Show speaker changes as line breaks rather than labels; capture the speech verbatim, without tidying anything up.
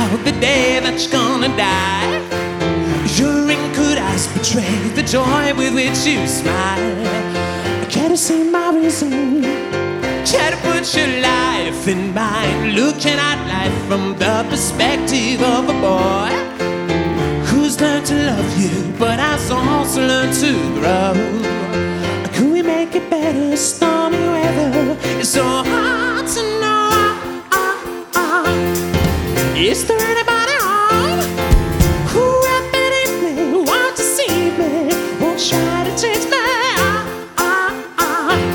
about the day that you're gonna die. Your wrinkled eyes betray the joy with which you smile. I try to see my reason, try to put your life in mine, looking at life from the perspective of a boy who's learned to love you, but has also learned to grow. Could we make it better? Stormy weather is so hard to know. Is there anybody